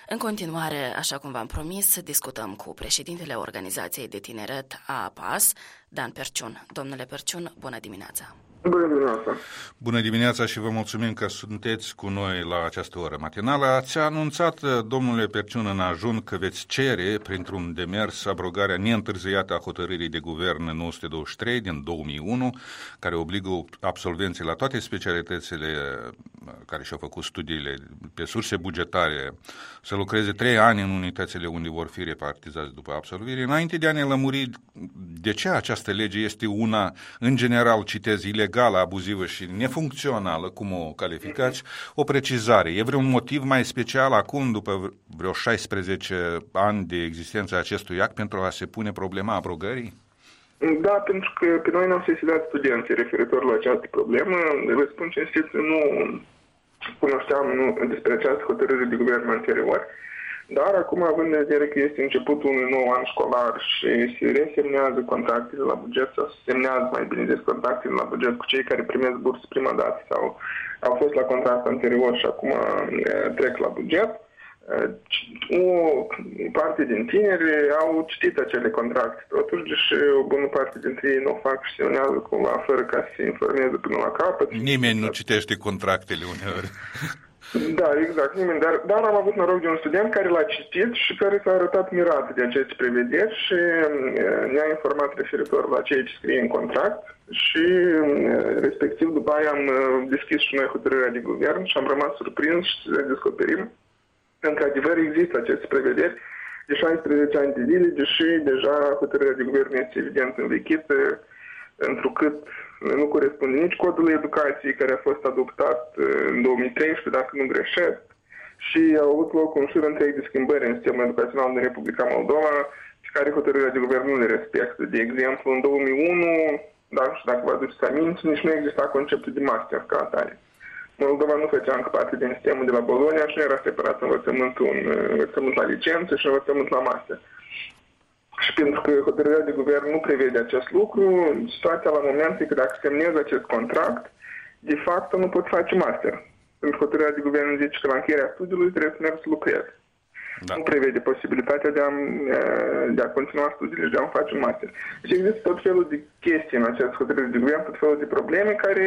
În continuare, așa cum v-am promis, discutăm cu președintele Organizației de Tineret a APAS, Dan Perciun. Domnule Perciun, bună dimineața! Bună dimineața! Bună dimineața și vă mulțumim că sunteți cu noi la această oră matinală. Ați anunțat, domnule Perciun, în ajun că veți cere, printr-un demers, abrogarea neîntârziată a hotărârii de guvern 923 din 2001, care obligă absolvenții la toate specialitățile care și-au făcut studiile pe surse bugetare să lucreze 3 ani în unitățile unde vor fi repartizați după absolvire. Înainte de a ne lămuri de ce această lege este una, în general, citez, ilegală, abuzivă și nefuncțională, cum o calificați, o precizare. E vreun motiv mai special acum, după vreo 16 ani de existența acestui act, pentru a se pune problema abrogării? Da, pentru că pe noi ne-au sesizat studenții referitor la această problemă. Vă spun cinstit, nu cunoșteam despre această hotărâre de guvern anterior, dar acum, având în vedere că este începutul unui nou an școlar și se resemnează contractele la buget, sau se semnează mai bine zis contractele la buget cu cei care primesc bursă prima dată sau au fost la contract anterior și acum trec la buget, o parte din tineri au citit acele contracte. Totuși, deși o bună parte dintre ei nu o fac și se unează cumva fără ca să se informeze până la capăt. Nimeni nu citește contractele uneori. Da, exact, nimeni. Dar am avut noroc de un student care l-a citit și care s-a arătat mirat de aceste prevederi și ne-a informat referitor la ceea ce scrie în contract și respectiv după aia am deschis și noi hotărârea de guvern și am rămas surprins și să descoperim că într-adevăr există aceste prevederi de 16 ani de zile, deși deja hotărârea de guvern este evident învechită, întrucât nu corespunde nici codului educației care a fost adoptat în 2013, dacă nu greșesc, și au avut loc un șir întreg de schimbări în sistemul educațional din Republica Moldova, și care hotărârea de guvern nu le respectă. De exemplu, în 2001, dacă vă aduceți aminte, nici nu exista conceptul de master ca atare. Moldova nu făcea încă parte din sistemul de la Bologna și nu era separat învățământ la licență și învățământ la master. Și pentru că hotărârea de guvern nu prevede acest lucru, situația la moment e că dacă semnezi acest contract, de fapt nu poți face master. Pentru că hotărârea de guvern zice că la încheierea studiului trebuie să mergi să lucrezi. Da. Nu prevede posibilitatea de a continua studiile și de a face un master. Deci există tot felul de chestii în această hotărâre de guvern, tot felul de probleme care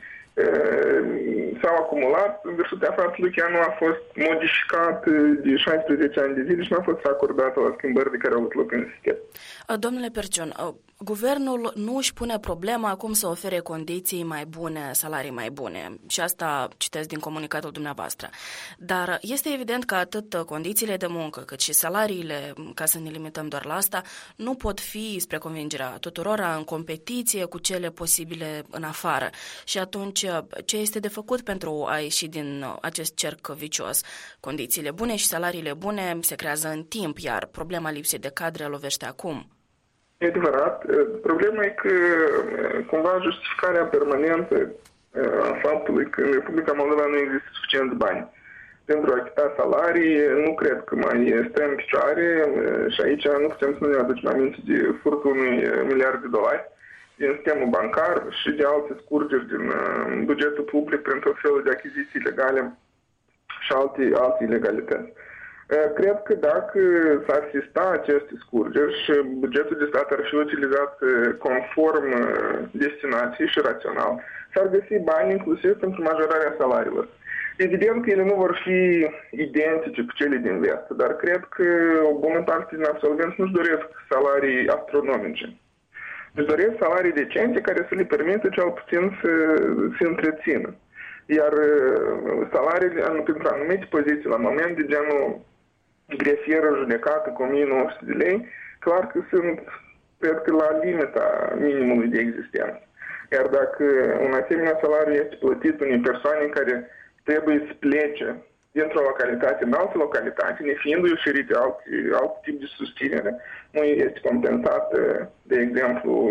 s-au acumulat în virtutea faptului că ea nu a fost modificat de 16 ani de zile și nu a fost acordată la schimbări de care au avut loc în sistem. Domnule Perciun, guvernul nu își pune problema cum să ofere condiții mai bune, salarii mai bune. Și asta citesc din comunicatul dumneavoastră. Dar este evident că atât condițiile de muncă, cât și salariile, ca să ne limităm doar la asta, nu pot fi, spre convingerea tuturora, în competiție cu cele posibile în afară. Și atunci, ce este de făcut pentru a ieși din acest cerc vicios? Condițiile bune și salariile bune se creează în timp, iar problema lipsei de cadre lovește acum. E adevărat. Problema e că cumva justificarea permanentă a faptului că în Republica Moldova nu există suficient de bani pentru a achita salarii, nu cred că mai stă în picioare și aici nu putem să nu ne aducem aminte de furtul unui $1 miliard din sistemul bancar și de alte scurgeri din bugetul public prin tot felul de achiziții ilegale și alte ilegalități. Cred că dacă s-ar asista aceste scurgeri și bugetul de stat ar fi utilizat conform destinației și rațional, s-ar găsi bani inclusiv pentru majorarea salariilor. Evident că ele nu vor fi identice cu cele din vest, dar cred că o bună parte din absolvenți nu-și doresc salarii astronomice. Își doresc salarii decente care să le permită cel puțin să se întrețină. Iar salariile pentru anumite poziții la moment de genul grefieră judecată cu 1900 de lei, clar că sunt, cred că, la limita minimului de existență. Iar dacă un asemenea salariu este plătit unei persoane care trebuie să plece dintr-o localitate în altă localitate, nefiindu-i oferite alt tip de susținere, nu este compensată, de exemplu,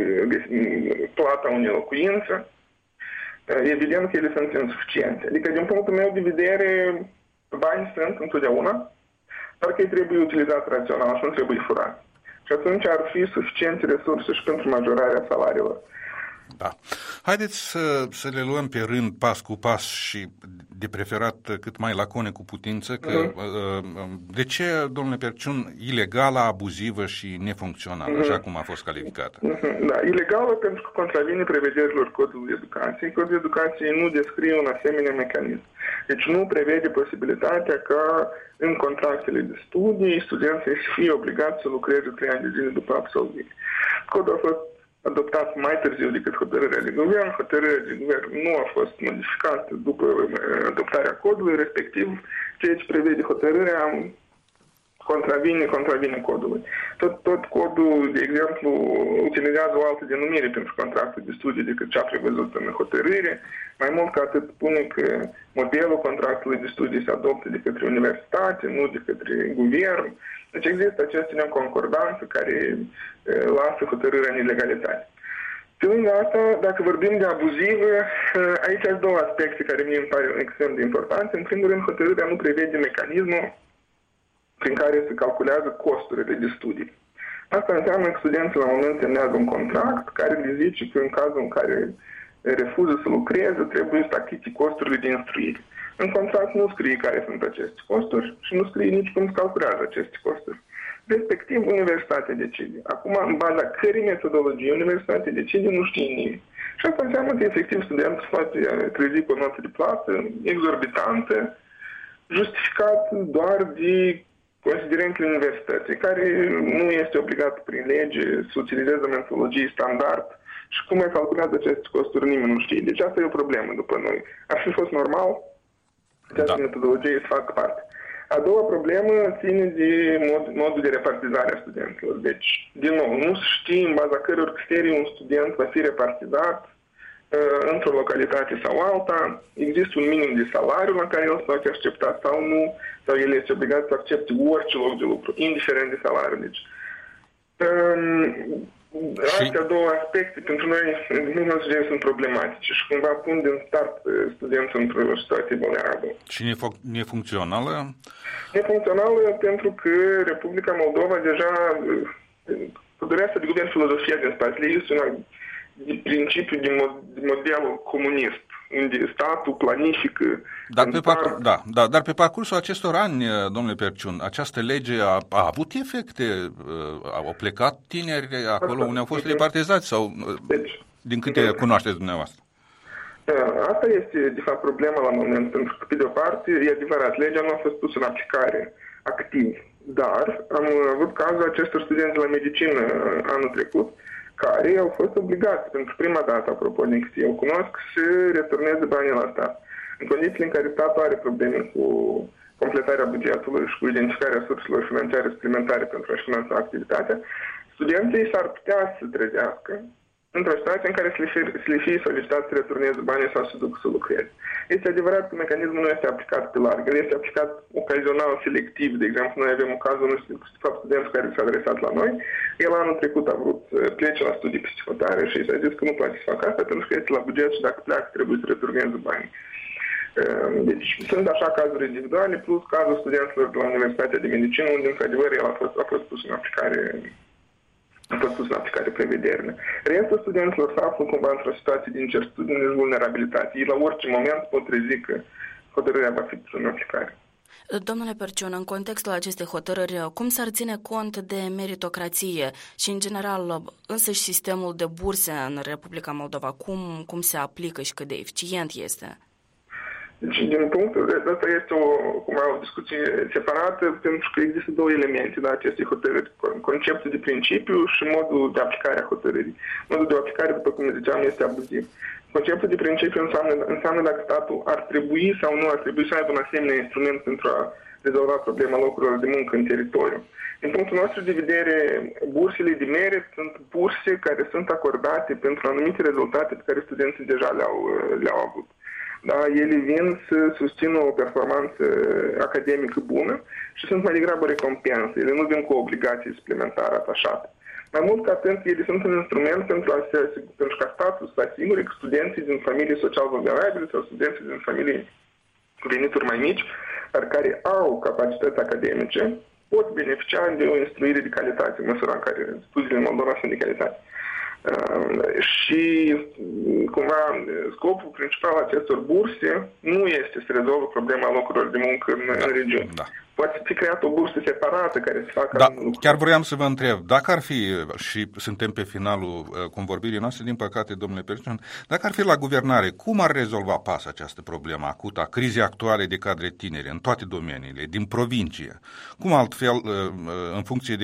plata unei locuințe, evident că ele sunt insuficiente. Adică, din punctul meu de vedere, bani sunt întotdeauna, dar că ei trebuie utilizat rațional și nu trebuie furat. Și atunci ar fi suficiente resurse și pentru majorarea salariilor. Da. Haideți să le luăm pe rând, pas cu pas și de preferat cât mai lacone cu putință, că de ce, domnule Perciun, ilegală, abuzivă și nefuncțională, așa cum a fost calificată? Da, ilegală pentru că contravine prevederilor Codului Educației. Codul Educației nu descrie un asemenea mecanism. Deci nu prevede posibilitatea ca în contractele de studii studenții să fie obligați să lucreze 3 ani de zile după absolvire. Codul a fost adoptat mai târziu decât hotărârea de guvern. Hotărârea de guvern nu a fost modificată după adoptarea codului, respectiv ceea ce prevede hotărârea contravine codului. Tot codul, de exemplu, utilizează o altă denumire pentru contractul de studii decât cea prevăzută în hotărâre. Mai mult ca atât spune că modelul contractului de studii se adoptă de către universitate, nu de către guvern. Deci există aceste neconcordanțe care lasă hotărârea în ilegalitate. Pe lângă asta, dacă vorbim de abuzivă, aici sunt două aspecte care mie îmi pare extrem de importante. În primul rând, hotărârea nu prevede mecanismul prin care se calculează costurile de studii. Asta înseamnă că studenții la un moment semnează un contract care le zice că în cazul în care refuză să lucreze, trebuie să achiți costurile de instruire. În contract nu scrie care sunt aceste costuri și nu scrie nici cum se calculează aceste costuri. Respectiv, universitatea decide. Acum, în baza cărei metodologii universitatea decide, nu știe nimeni. Și asta înseamnă că, efectiv, studentul poate trezi cu o notă de plată exorbitantă, justificat doar de considerentele universității, care nu este obligat prin lege să utilizeze o metodologie standard și cum se calculează aceste costuri, nimeni nu știe. Deci asta e o problemă după noi. Ar fi fost normal această metodologie să facă parte. A doua problemă ține de modul de repartizare a studenților. Deci, din nou, nu se știe în baza căror criterii un student va fi repartizat într-o localitate sau alta. Există un minim de salariu la care el se poate accepta sau nu, sau el este obligat să accepte orice loc de lucru, indiferent de salariu. Deci, astea două aspecte pentru noi, din nou, sunt problematice și cumva pun din start studenții într-o situație vulnerabilă. Și nefuncțională? Nefuncțională pentru că Republica Moldova deja dorea să digubea filozofia din spatele ei, de principiu de modelul comunist, unde statul planifică. Dar pe parcursul acestor ani, domnule Perciun, această lege a avut efecte? Au plecat tineri acolo unde au fost repartizați? Sau, din câte cunoașteți dumneavoastră? Asta este, de fapt, problema la moment, pentru că, pe de o parte, e adevărat, legea nu a fost pusă în aplicare activ, dar am avut cazul acestor studenți la medicină anul trecut, care au fost obligați pentru prima dată, apropo, din câte eu cunosc, să returneze banii la stat. În condițiile în care statul are probleme cu completarea bugetului și cu identificarea surselor financiare suplimentare pentru a-și finanța activitatea, studenții s-ar putea să trezească într-o situație în care să le fie solicitat să returneze banii sau să ducă să lucreze. Este adevărat că mecanismul nu este aplicat pe larg, el este aplicat ocazional, selectiv. De exemplu, noi avem un caz unui student care s-a adresat la noi. El anul trecut a vrut să plece la studii psihotare și s-a zis că nu poate să facă asta pentru că este la buget și dacă pleacă trebuie să returneze banii. Deci sunt așa cazuri individuale, plus cazul studenților de la Universitatea de Medicină, unde într-adevăr el a fost pus în aplicare. A fost pus în aplicare prevederile. Restul studenților se află cumva într-o situație de incertitudine și vulnerabilitate. Ei la orice moment pot trezi că hotărârea va fi pusă în aplicare. Domnule Perciun, în contextul acestei hotărâri, cum s-ar ține cont de meritocrație și, în general, însăși sistemul de burse în Republica Moldova? Cum se aplică și cât de eficient este? Deci, din punctul de ăsta este o discuție separată, pentru că există două elemente la acestei hotărâri. Conceptul de principiu și modul de aplicare a hotărârii. Modul de aplicare, după cum ziceam, este abuziv. Conceptul de principiu înseamnă dacă statul ar trebui sau nu ar trebui să aibă un asemenea instrument pentru a rezolva problema locurilor de muncă în teritoriu. Din punctul nostru de vedere, bursele de merit sunt burse care sunt acordate pentru anumite rezultate pe care studenții deja le-au avut. Da, ele vin să susțină o performanță academică bună și sunt mai degrabă recompensă. Ele nu vin cu o obligație suplimentară atașată. Mai mult ca atât, ele sunt un instrument pentru ca statul să asigure că studenții din familii social vulnerabile sau studenții din familii cu venituri mai mici, dar care au capacități academice, pot beneficia de o instruire de calitate, în măsura în care studiile în Moldova sunt de calitate. Și cumva scopul principal al acestor burse nu este să rezolvă problema locurilor de muncă în regiune. Da. Poate fi creată o bursă separată care să facă... Da, chiar vreau să vă întreb, dacă ar fi, și suntem pe finalul convorbirii noastre, din păcate, domnule Perciun, dacă ar fi la guvernare, cum ar rezolva PAS această problemă acută a crizei actuale de cadre tineri în toate domeniile, din provincie? Cum altfel, în funcție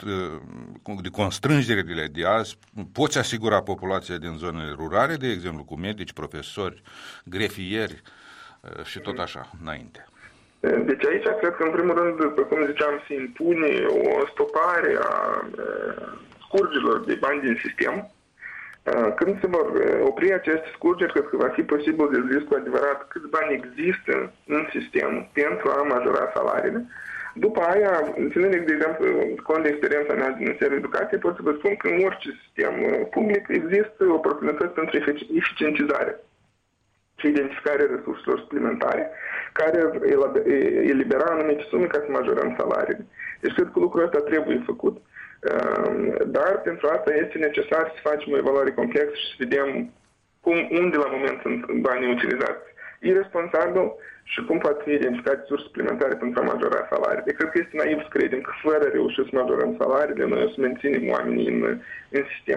de constrângerile de azi, poți asigura populația din zonele rurale, de exemplu, cu medici, profesori, grefieri și tot așa, înainte? Deci aici cred că, în primul rând, după cum ziceam, se impune o stopare a scurgerilor de bani din sistem. Când se vor opri aceste scurgeri, cred că va fi posibil de zis cu adevărat câți bani există în sistem pentru a majora salariile. După aia, ținând, de exemplu, cont de experiența mea din Ministerul Educației, pot să vă spun că în orice sistem public există oportunități pentru eficientizare și identificarea resurselor suplimentare, care elibera anumite sume ca să majorăm salariile. Deci cred că lucrul ăsta trebuie făcut, dar pentru asta este necesar să facem o evaluare complexă și să vedem unde la moment sunt banii utilizați irresponsabil și cum poate fi identificate surse suplimentare pentru a majora salariile. Cred că este naiv să credem că fără a reuși să majorăm salariile, noi o să menținem oamenii în sistem.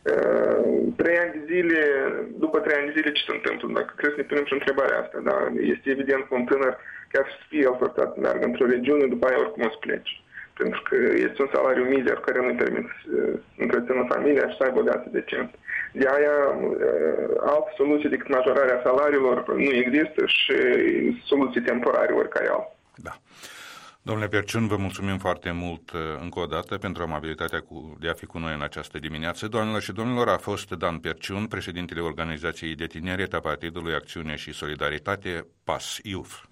3 ani de zile, după 3 ani de zile ce se întâmplă? Dacă trebuie să ne punem și întrebarea asta, da? Este evident că un tânăr, chiar să fie el forțat să meargă într-o regiune, după aia oricum o să plece. Pentru că este un salariu mizer care nu-i permit să întrețină familia și să aibă o viață decentă. De aia, altă soluție decât majorarea salariilor nu există și soluții temporare oricare altă. Da. Domnule Perciun, vă mulțumim foarte mult încă o dată pentru amabilitatea de a fi cu noi în această dimineață. Doamnelor și domnilor, a fost Dan Perciun, președintele Organizației de Tineret a Partidului Acțiune și Solidaritate, PAS Youth.